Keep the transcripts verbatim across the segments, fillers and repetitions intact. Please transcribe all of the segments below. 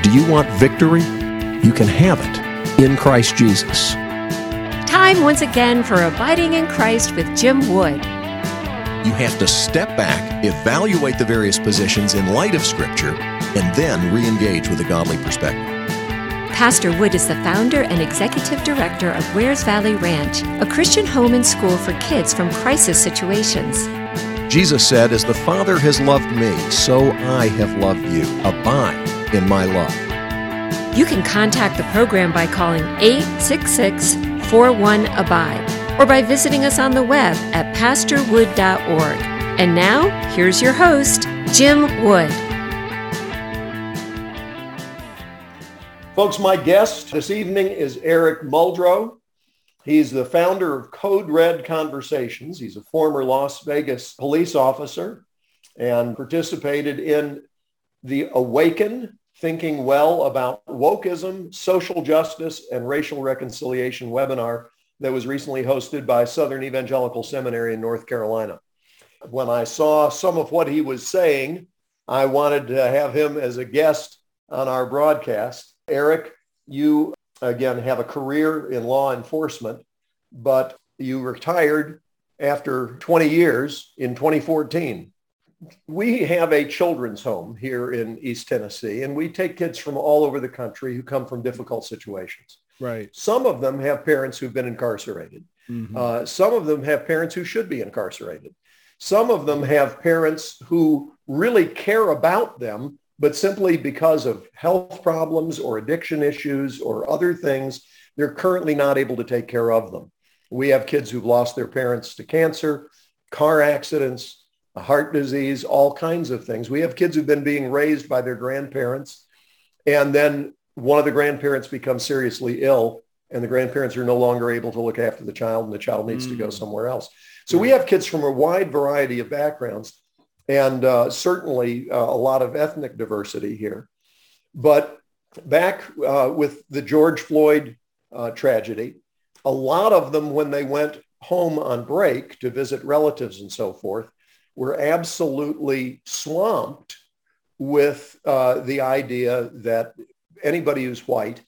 Do you want victory? You can have it in Christ Jesus. Time once again for Abiding in Christ with Jim Wood. You have to step back, evaluate the various positions in light of Scripture, and then re-engage with a godly perspective. Pastor Wood is the founder and executive director of Wares Valley Ranch, a Christian home and school for kids from crisis situations. Jesus said, "As the Father has loved me, so I have loved you. Abide in my love." You can contact the program by calling eight six six, four one, ABIDE or by visiting us on the web at pastor wood dot org. And now, here's your host, Jim Wood. Folks, my guest this evening is Eric Muldrow. He's the founder of Code Red Conversations. He's a former Las Vegas police officer and participated in the Awaken, Thinking Well About Wokeism, Social Justice, and Racial Reconciliation webinar that was recently hosted by Southern Evangelical Seminary in North Carolina. When I saw some of what he was saying, I wanted to have him as a guest on our broadcast. Eric, you, again, have a career in law enforcement, but you retired after twenty years in twenty fourteen. We have a children's home here in East Tennessee, and we take kids from all over the country who come from difficult situations. Right. Some of them have parents who've been incarcerated. Mm-hmm. Uh, some of them have parents who should be incarcerated. Some of them have parents who really care about them, but simply because of health problems or addiction issues or other things, they're currently not able to take care of them. We have kids who've lost their parents to cancer, car accidents, heart disease, all kinds of things. We have kids who've been being raised by their grandparents, and then one of the grandparents becomes seriously ill, and the grandparents are no longer able to look after the child, and the child needs mm. to go somewhere else. So we have kids from a wide variety of backgrounds, and uh, certainly uh, a lot of ethnic diversity here. But back uh, with the George Floyd uh, tragedy, a lot of them, when they went home on break to visit relatives and so forth, were absolutely swamped with uh, the idea that anybody who's white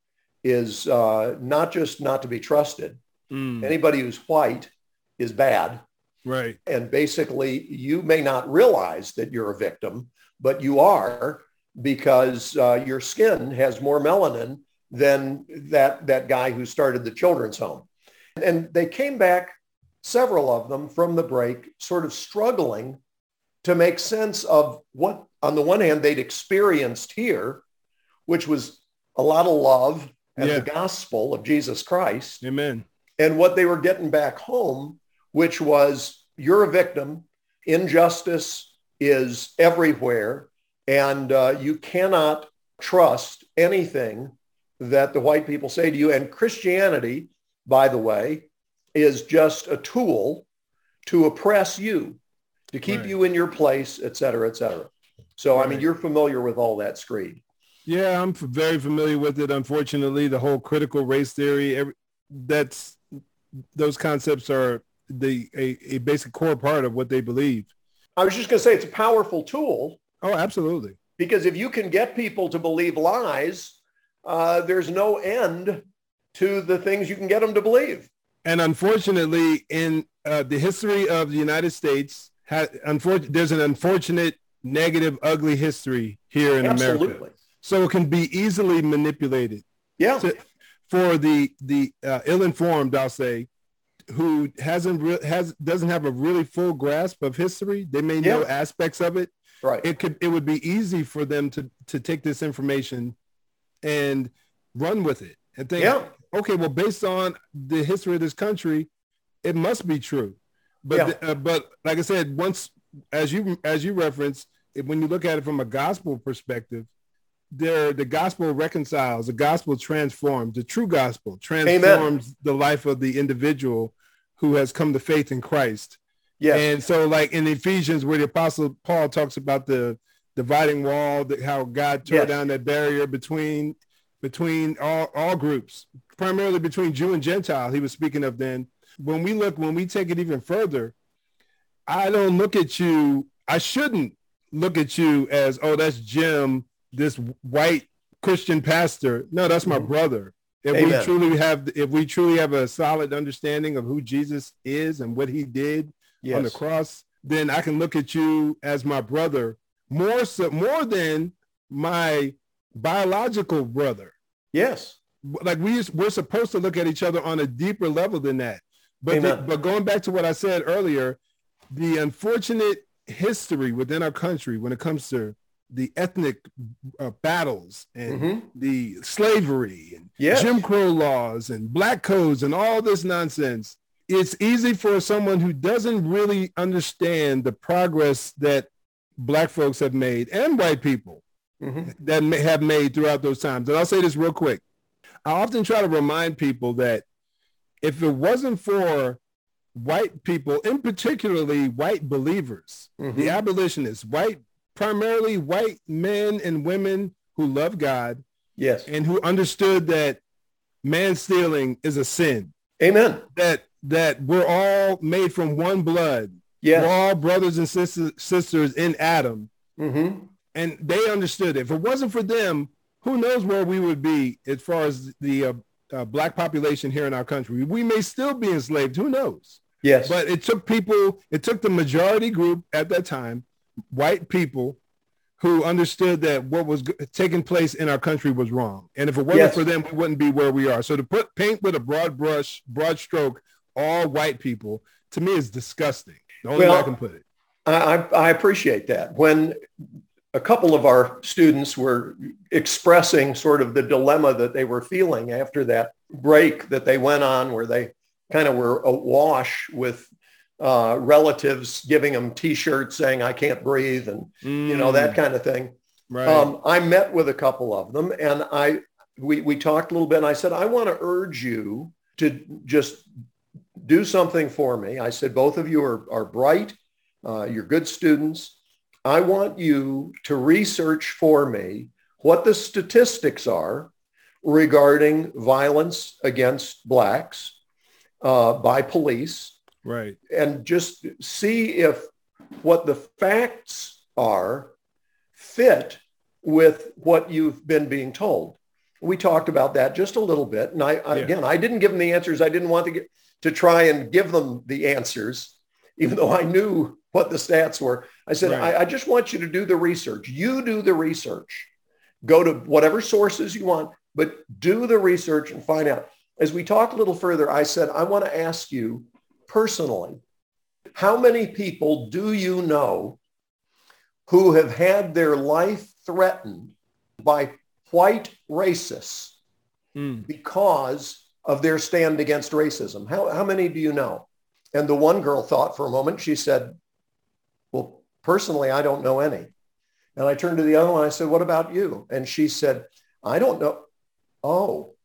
is uh, not just not to be trusted. Mm. Anybody who's white is bad. Right. And basically, you may not realize that you're a victim, but you are, because uh, your skin has more melanin than that, that guy who started the children's home. And they came back, several of them, from the break, sort of struggling to make sense of what, on the one hand, they'd experienced here, which was a lot of love and yeah. the gospel of Jesus Christ. Amen. And what they were getting back home, which was, you're a victim, injustice is everywhere, and uh, you cannot trust anything that the white people say to you. And Christianity, by the way, is just a tool to oppress you, to keep right. you in your place, et cetera, et cetera. So, right. I mean, you're familiar with all that screed. Yeah, I'm very familiar with it. Unfortunately, the whole critical race theory, every, that's those concepts are the a, a basic core part of what they believe. I was just going to say it's a powerful tool. Oh, absolutely. Because if you can get people to believe lies, uh, there's no end to the things you can get them to believe. And unfortunately, in uh, the history of the United States, ha- unfor- there's an unfortunate, negative, ugly history here in Absolutely. America. So it can be easily manipulated. Yeah. To, for the the uh, ill-informed, I'll say, who hasn't re- has doesn't have a really full grasp of history. They may know yeah. aspects of it. Right. It could it would be easy for them to to take this information and run with it and think, yeah. okay, well, based on the history of this country, it must be true. But yeah. the, uh, but like I said, once as you as you referenced, when you look at it from a gospel perspective, there the gospel reconciles, the gospel transforms, the true gospel transforms Amen. The life of the individual who has come to faith in Christ. Yes. And so, like in Ephesians, where the Apostle Paul talks about the dividing wall, that how God tore yes. down that barrier between between all, all groups, primarily between Jew and Gentile, he was speaking of then. When we look, when we take it even further, I don't look at you, I shouldn't look at you as, oh, that's Jim, this white Christian pastor. No, that's my brother. If Amen. we truly have, if we truly have a solid understanding of who Jesus is and what he did yes. on the cross, then I can look at you as my brother more so, more than my biological brother. Yes. Like we, we're supposed to look at each other on a deeper level than that. But, the, but going back to what I said earlier, the unfortunate history within our country when it comes to the ethnic uh, battles and mm-hmm. the slavery and yes. Jim Crow laws and black codes and all this nonsense, it's easy for someone who doesn't really understand the progress that black folks have made and white people mm-hmm. that may have made throughout those times. And I'll say this real quick. I often try to remind people that if it wasn't for white people, and particularly white believers, mm-hmm. the abolitionists, white, primarily white men and women who love God, yes, and who understood that man stealing is a sin. Amen. That that we're all made from one blood. Yes. We're all brothers and sisters, sisters in Adam. Mm-hmm. And they understood it. If it wasn't for them, who knows where we would be as far as the uh, uh, black population here in our country. We may still be enslaved. Who knows? Yes. But it took people, it took the majority group at that time, white people, who understood that what was g- taking place in our country was wrong. And if it wasn't yes. for them, we wouldn't be where we are. So to put paint with a broad brush, broad stroke, all white people, to me is disgusting. The only well, way I can put it. I, I appreciate that. When a couple of our students were expressing sort of the dilemma that they were feeling after that break that they went on, where they kind of were awash with uh, relatives giving them T-shirts saying, I can't breathe, and, mm. you know, that kind of thing. Right. Um, I met with a couple of them, and I we, we talked a little bit, and I said, I want to urge you to just do something for me. I said, both of you are, are bright. Uh, you're good students. I want you to research for me what the statistics are regarding violence against blacks uh, by police. Right. And just see if what the facts are fit with what you've been being told. We talked about that just a little bit. And I, I yeah. again, I didn't give them the answers. I didn't want to get to try and give them the answers, even though I knew what the stats were. I said, right. I, I just want you to do the research. You do the research. Go to whatever sources you want, but do the research and find out. As we talked a little further, I said, I want to ask you personally, how many people do you know who have had their life threatened by white racists mm. because of their stand against racism? How, how many do you know? And the one girl thought for a moment. She said, well, personally, I don't know any. And I turned to the other one. I said, what about you? And she said, I don't know. Oh,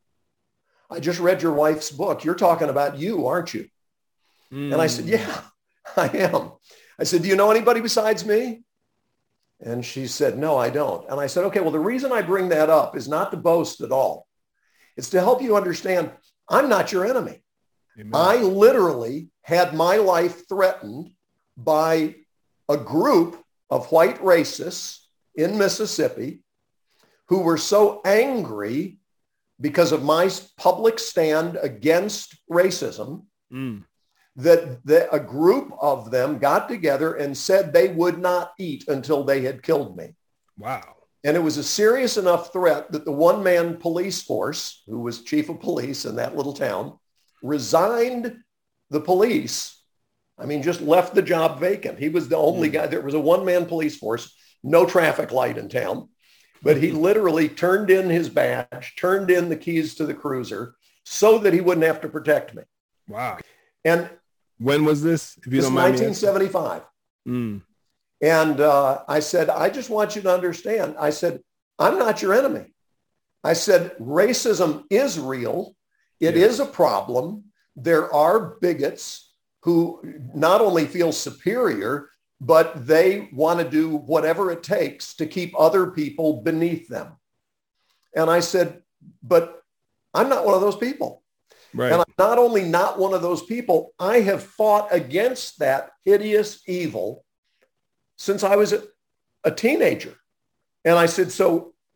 I just read your wife's book. You're talking about you, aren't you? Mm. And I said, yeah, I am. I said, do you know anybody besides me? And she said, no, I don't. And I said, okay, well, the reason I bring that up is not to boast at all. It's to help you understand I'm not your enemy. Amen. I literally had my life threatened by a group of white racists in Mississippi who were so angry because of my public stand against racism mm. that the, a group of them got together and said they would not eat until they had killed me. Wow. And it was a serious enough threat that the one-man police force, who was chief of police in that little town, resigned the police. I mean, just left the job vacant. He was the only guy. There was a one-man police force, no traffic light in town, but he literally turned in his badge, turned in the keys to the cruiser so that he wouldn't have to protect me. Wow. And when was this? If you this don't mind nineteen seventy-five. Mm. And uh, I said, I just want you to understand. I said, I'm not your enemy. I said, racism is real. It yes. is a problem. There are bigots who not only feel superior, but they want to do whatever it takes to keep other people beneath them. And I said, but I'm not one of those people. Right. And I'm not only not one of those people, I have fought against that hideous evil since I was a, a teenager. And I said, so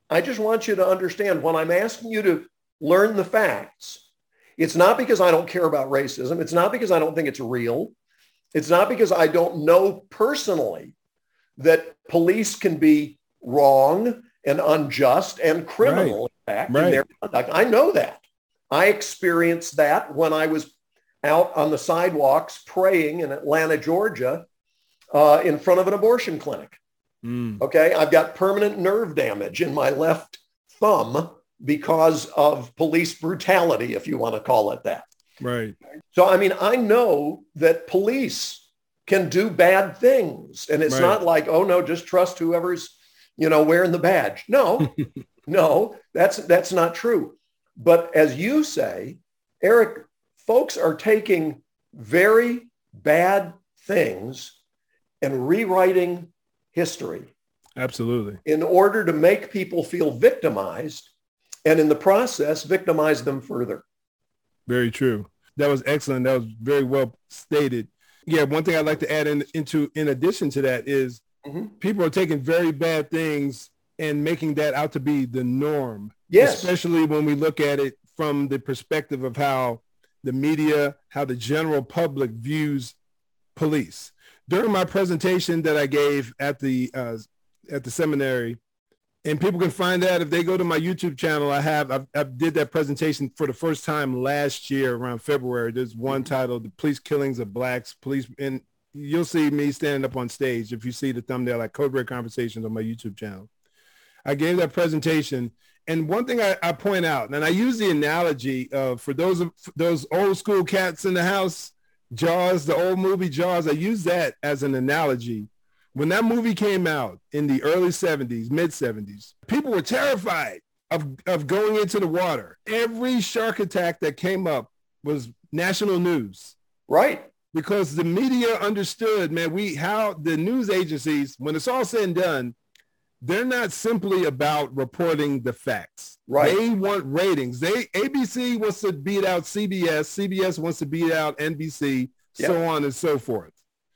I just want you to understand when I'm asking you to learn the facts, it's not because I don't care about racism. It's not because I don't think it's real. It's not because I don't know personally that police can be wrong and unjust and criminal, right. in fact, right. in their conduct. I know that. I experienced that when I was out on the sidewalks praying in Atlanta, Georgia, uh, in front of an abortion clinic. Mm. Okay, I've got permanent nerve damage in my left thumb because of police brutality, if you want to call it that. Right. So, I mean, I know that police can do bad things. And it's right. not like, oh, no, just trust whoever's, you know, wearing the badge. No, no, that's that's not true. But as you say, Eric, folks are taking very bad things and rewriting history. Absolutely. In order to make people feel victimized and in the process, victimize them further. Very true. That was excellent. That was very well stated. Yeah, one thing I'd like to add in, into in addition to that is mm-hmm. people are taking very bad things and making that out to be the norm. Yes. Especially when we look at it from the perspective of how the media, how the general public views police. During my presentation that I gave at the uh, at the seminary, and people can find that if they go to my YouTube channel, I have, I've, I did that presentation for the first time last year around February. There's one titled, The Police Killings of Blacks, Police, and you'll see me standing up on stage if you see the thumbnail, like Code Red Conversations on my YouTube channel. I gave that presentation, and one thing I, I point out, and I use the analogy of, for those of for those old school cats in the house, Jaws, the old movie Jaws, I use that as an analogy. When that movie came out in the early seventies, mid seventies, people were terrified of, of going into the water. Every shark attack that came up was national news. Right. Because the media understood, man, we how the news agencies, when it's all said and done, they're not simply about reporting the facts. Right. They want ratings. They A B C wants to beat out C B S. C B S wants to beat out N B C, yep. so on and so forth.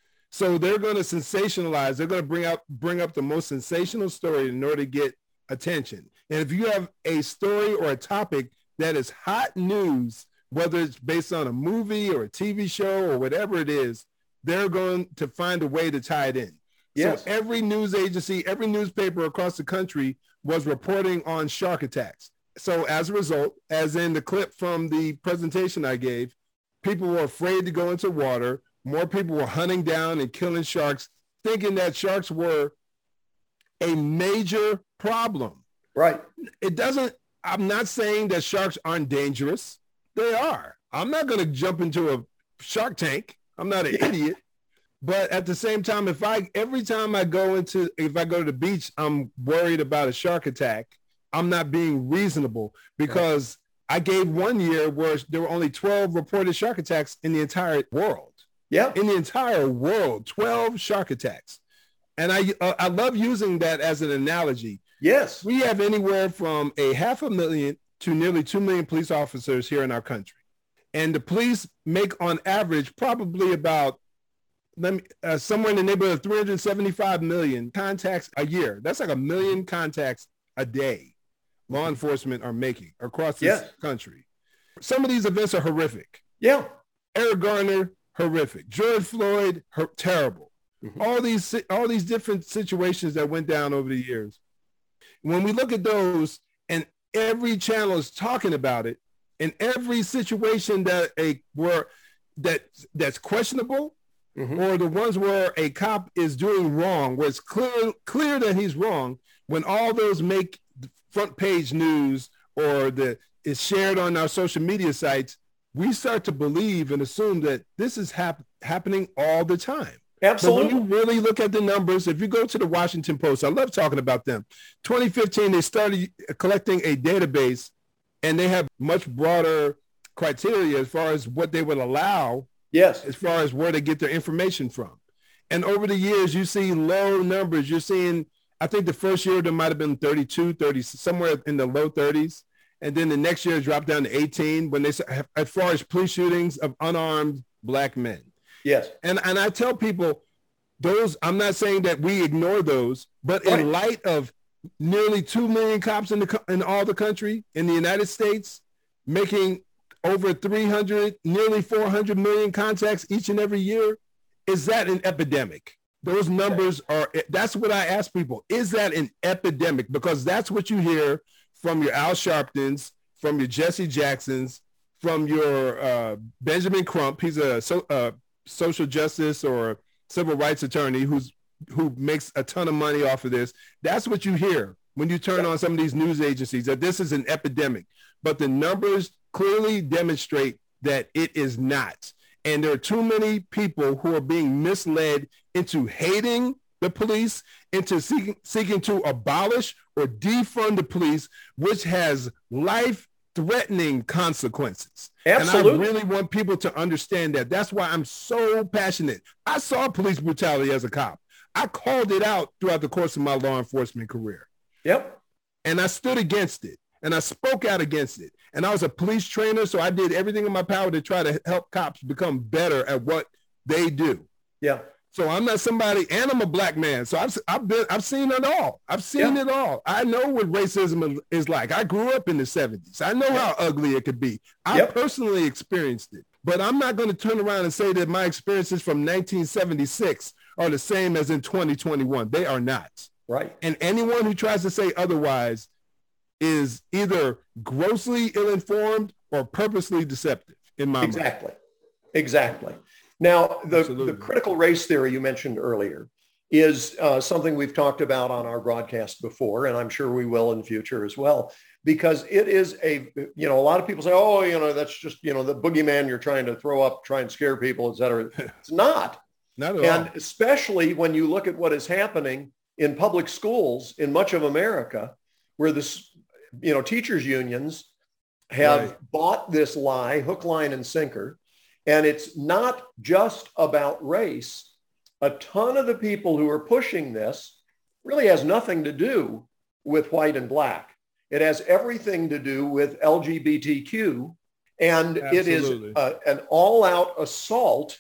So they're going to sensationalize. They're going to bring out bring up the most sensational story in order to get attention. And if you have a story or a topic that is hot news, whether it's based on a movie or a T V show or whatever it is, they're going to find a way to tie it in. Yes. So every news agency, every newspaper across the country was reporting on shark attacks. So as a result, as in the clip from the presentation I gave, people were afraid to go into water. More people were hunting down and killing sharks, thinking that sharks were a major problem. Right. It doesn't, I'm not saying that sharks aren't dangerous. They are. I'm not going to jump into a shark tank. I'm not an idiot. But at the same time, if I, every time I go into, if I go to the beach, I'm worried about a shark attack, I'm not being reasonable, because right. I gave one year where there were only twelve reported shark attacks in the entire world. Yeah. In the entire world, twelve shark attacks. And I, uh, I love using that as an analogy. Yes. We have anywhere from a half a million to nearly two million police officers here in our country. And the police make on average probably about let me, uh, somewhere in the neighborhood of three hundred seventy-five million contacts a year. That's like a million contacts a day law enforcement are making across this yes. country. Some of these events are horrific. Yeah. Eric Garner, horrific. George Floyd, her- terrible. Mm-hmm. All these all these different situations that went down over the years. When we look at those, and every channel is talking about it, in every situation that a where that that's questionable, mm-hmm. or the ones where a cop is doing wrong, where it's clear clear that he's wrong, when all those make front page news or the is shared on our social media sites, we start to believe and assume that this is hap- happening all the time. Absolutely. But when you really look at the numbers, if you go to the Washington Post, I love talking about them. twenty fifteen, they started collecting a database, and they have much broader criteria as far as what they would allow. Yes. As far as where they get their information from. And over the years, you see low numbers. You're seeing, I think the first year there might have been thirty-two, thirty, somewhere in the low thirties. And then the next year it dropped down to eighteen when they, as far as police shootings of unarmed black men. Yes. And and I tell people those, I'm not saying that we ignore those, but right. in light of nearly two million cops in the in all the country, in the United States, making over three hundred, nearly four hundred million contacts each and every year. Is that an epidemic? Those numbers are, that's what I ask people. Is that an epidemic? Because that's what you hear from your Al Sharptons, from your Jesse Jacksons, from your uh, Benjamin Crump. He's a so, uh, social justice or civil rights attorney who's who makes a ton of money off of this. That's what you hear when you turn on some of these news agencies, that this is an epidemic. But the numbers clearly demonstrate that it is not. And there are too many people who are being misled into hating the police, into seeking, seeking to abolish or defund the police, which has life-threatening consequences. Absolutely. And I really want people to understand that. That's why I'm so passionate. I saw police brutality as a cop. I called it out throughout the course of my law enforcement career. Yep. And I stood against it. And I spoke out against it. And I was a police trainer, so I did everything in my power to try to help cops become better at what they do. Yeah. So I'm not somebody, and I'm a black man. So I've I've been I've seen it all. I've seen yeah. it all. I know what racism is like. I grew up in the seventies. I know how ugly it could be. I yep. personally experienced it. But I'm not going to turn around and say that my experiences from nineteen seventy-six are the same as in twenty twenty-one. They are not. Right. And anyone who tries to say otherwise is either grossly ill-informed or purposely deceptive in my exactly. mind. Exactly. Now, the, the critical race theory you mentioned earlier is uh, something we've talked about on our broadcast before, and I'm sure we will in the future as well, because it is a, you know, a lot of people say, oh, you know, that's just, you know, the boogeyman you're trying to throw up, try and scare people, et cetera. It's not. Not at and all. Especially when you look at what is happening in public schools in much of America, where this, you know, teachers unions have right. bought this lie, hook, line, and sinker. And it's not just about race. A ton of the people who are pushing this really has nothing to do with white and black. It has everything to do with L G B T Q. And Absolutely. It is a, an all-out assault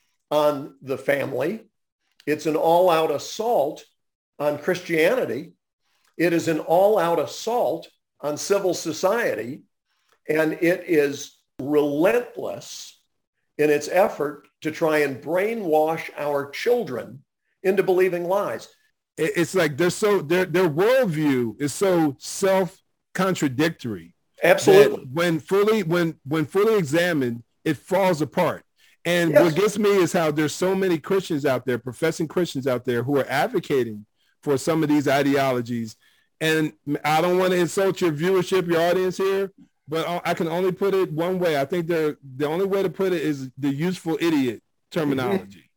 on the family. It's an all-out assault on Christianity. It is an all-out assault on civil society, and it is relentless in its effort to try and brainwash our children into believing lies. It's like they're so their their worldview is so self-contradictory. Absolutely. When fully when when fully examined, it falls apart. And yes. what gets me is how there's so many Christians out there, professing Christians out there, who are advocating for some of these ideologies. And I don't want to insult your viewership, your audience here, but I can only put it one way. I think the the only way to put it is the useful idiot terminology,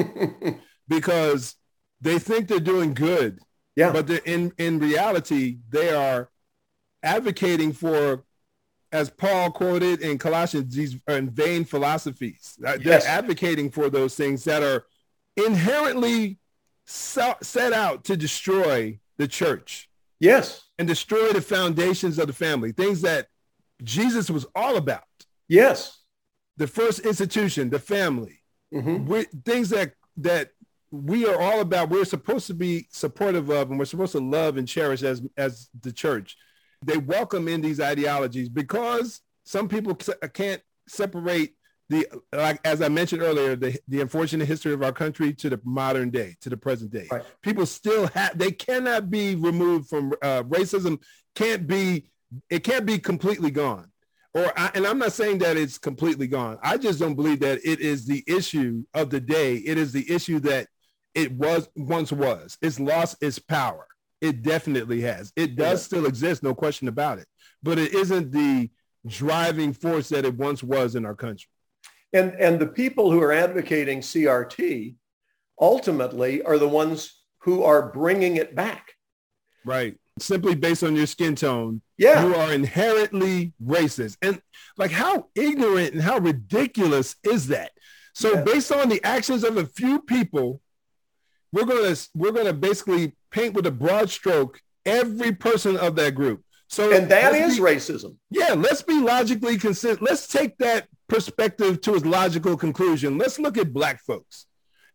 because they think they're doing good, yeah. but they're in, in reality, they are advocating for, as Paul quoted in Colossians, these are vain philosophies. They're yes. advocating for those things that are inherently so, set out to destroy the church. Yes. And destroy the foundations of the family, things that Jesus was all about. Yes. The first institution, the family, mm-hmm. we, things that that we are all about, we're supposed to be supportive of, and we're supposed to love and cherish as, as the church. They welcome in these ideologies because some people can't separate the, like, as I mentioned earlier, the, the unfortunate history of our country to the modern day, to the present day. Right. People still have, they cannot be removed from uh, racism. Can't be, it can't be completely gone. Or, I, and I'm not saying that it's completely gone. I just don't believe that it is the issue of the day. It is the issue that it was once was. It's lost its power. It definitely has. It does yeah. still exist, no question about it. But it isn't the driving force that it once was in our country. And, and the people who are advocating C R T ultimately are the ones who are bringing it back. Right. Simply based on your skin tone, yeah. you are inherently racist. And like, how ignorant and how ridiculous is that? So yeah. based on the actions of a few people, we're going to we're going to basically paint with a broad stroke every person of that group. So and that is be, racism. Yeah, let's be logically consistent. Let's take that perspective to its logical conclusion. Let's look at black folks.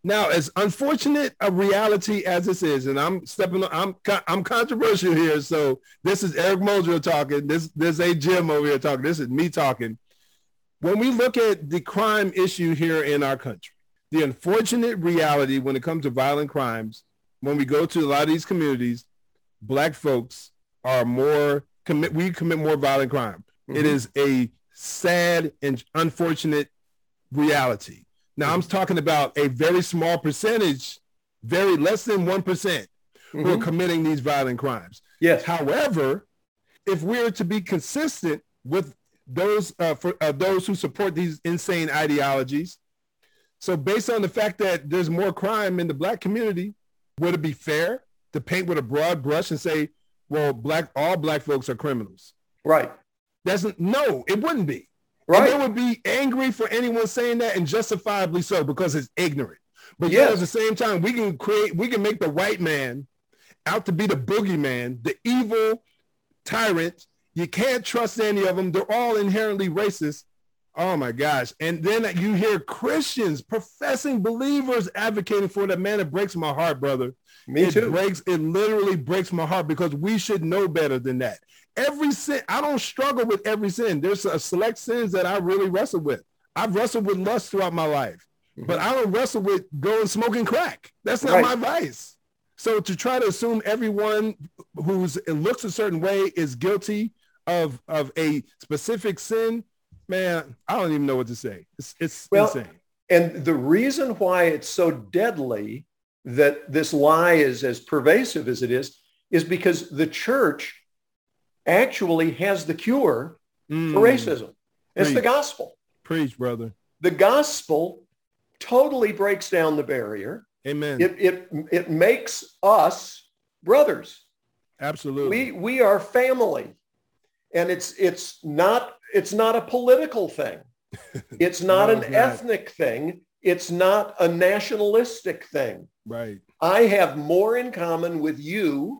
Now, as unfortunate a reality as this is, and I'm stepping on, I'm I'm controversial here. So this is Eric Muldrow talking. This this ain't Jim over here talking. This is me talking. When we look at the crime issue here in our country, the unfortunate reality when it comes to violent crimes, when we go to a lot of these communities, Black folks are more commit. We commit more violent crime. Mm-hmm. It is a sad and unfortunate reality. Now, I'm talking about a very small percentage, very less than one percent, mm-hmm. who are committing these violent crimes. Yes. However, if we're to be consistent with those uh, for uh, those who support these insane ideologies, so based on the fact that there's more crime in the Black community, would it be fair to paint with a broad brush and say, well, black all Black folks are criminals? Right. That's no, it wouldn't be. Right. And they would be angry for anyone saying that, and justifiably so, because it's ignorant. But yes. yet at the same time, we can create, we can make the white man out to be the boogeyman, the evil tyrant. You can't trust any of them. They're all inherently racist. Oh my gosh. And then you hear Christians, professing believers advocating for that. Man, it breaks my heart, brother. Me it too. Breaks, it literally breaks my heart, because we should know better than that. Every sin, I don't struggle with every sin. There's a select sins that I really wrestle with. I've wrestled with lust throughout my life, mm-hmm. but I don't wrestle with going smoking crack. That's not right. my vice. So to try to assume everyone who's it looks a certain way is guilty of, of a specific sin, man, I don't even know what to say. It's, it's well, insane. And the reason why it's so deadly that this lie is as pervasive as it is, is because the church actually has the cure mm. for racism. It's Preach. the gospel. Preach, brother. The gospel totally breaks down the barrier. Amen. It it it makes us brothers. Absolutely. We we are family. And it's it's not it's not a political thing. It's not no, an it's not. ethnic thing. It's not a nationalistic thing. Right. I have more in common with you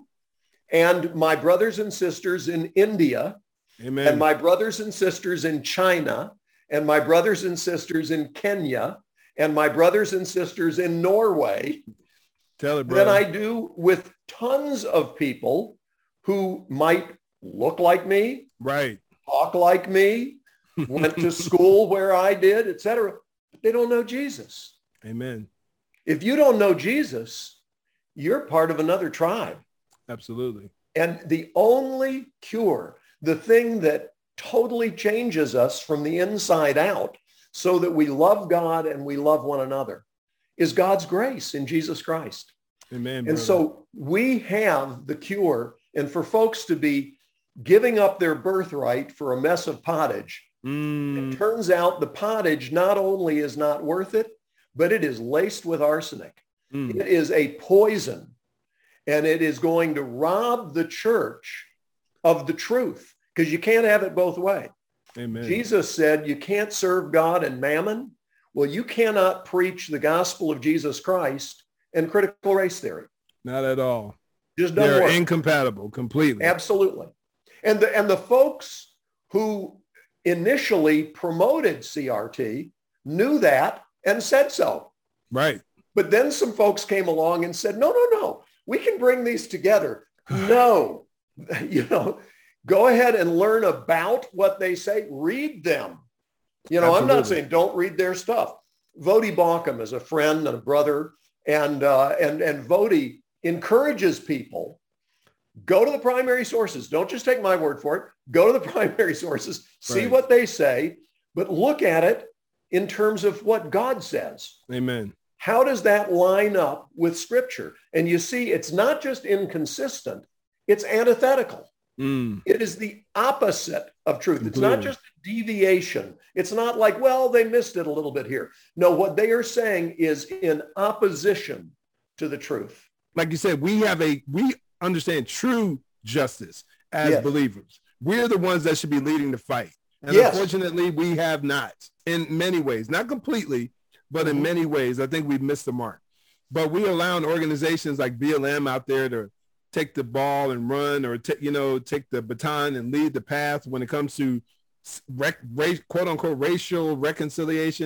and my brothers and sisters in India, Amen. and my brothers and sisters in China, and my brothers and sisters in Kenya, and my brothers and sisters in Norway, Tell it, brother. than I do with tons of people who might look like me, right, talk like me, went to school where I did, et cetera. But they don't know Jesus. Amen. If you don't know Jesus, you're part of another tribe. Absolutely. And the only cure, the thing that totally changes us from the inside out so that we love God and we love one another, is God's grace in Jesus Christ. Amen. And brother. so we have the cure. And for folks to be giving up their birthright for a mess of pottage, mm. it turns out the pottage not only is not worth it, but it is laced with arsenic. Mm. It is a poison. And it is going to rob the church of the truth, because you can't have it both ways. Amen. Jesus said you can't serve God and mammon. Well, you cannot preach the gospel of Jesus Christ and critical race theory. Not at all. Just doesn't They're work. incompatible completely. Absolutely. And the, and the folks who initially promoted C R T knew that and said so. Right. But then some folks came along and said, no, no, no. We can bring these together. No, you know, go ahead and learn about what they say. Read them. You know, Absolutely. I'm not saying don't read their stuff. Voddie Baucham is a friend and a brother, and uh, and and Voddie encourages people, go to the primary sources. Don't just take my word for it. Go to the primary sources, see right. what they say, but look at it in terms of what God says. Amen. How does that line up with Scripture? And you see, it's not just inconsistent, it's antithetical. Mm. It is the opposite of truth. Completely. It's not just a deviation. It's not like, well, they missed it a little bit here. No, what they are saying is in opposition to the truth. Like you said, we have a, we understand true justice as yes. believers. We're the ones that should be leading the fight. And yes. unfortunately, we have not in many ways, not completely, but in many ways. I think we've missed the mark. But we allow organizations like B L M out there to take the ball and run, or, t- you know, take the baton and lead the path when it comes to rec- race, quote unquote racial reconciliation.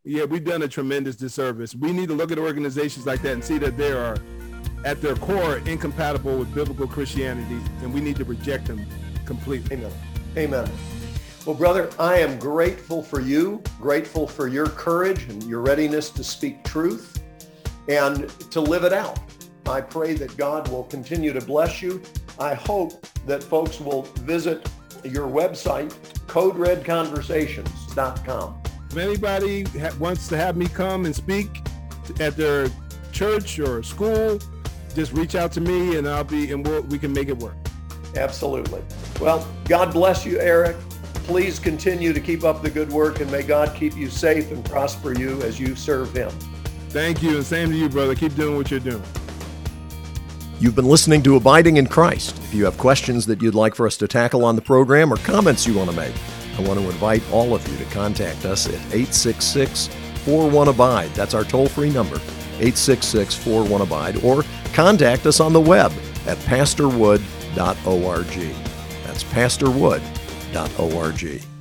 Yeah, we've done a tremendous disservice. We need to look at organizations like that and see that they are, at their core, incompatible with biblical Christianity, and we need to reject them completely. Amen. Amen. Well, brother, I am grateful for you, grateful for your courage and your readiness to speak truth and to live it out. I pray that God will continue to bless you. I hope that folks will visit your website, code red conversations dot com. If anybody ha- wants to have me come and speak at their church or school, just reach out to me and I'll be, and we'll, we can make it work. Absolutely. Well, God bless you, Eric. Please continue to keep up the good work, and may God keep you safe and prosper you as you serve him. Thank you, and same to you, brother. Keep doing what you're doing. You've been listening to Abiding in Christ. If you have questions that you'd like for us to tackle on the program or comments you want to make, I want to invite all of you to contact us at eight six six, four one, abide. That's our toll-free number, eight six six, four one, abide, or contact us on the web at pastor wood dot org. That's pastor wood dot org.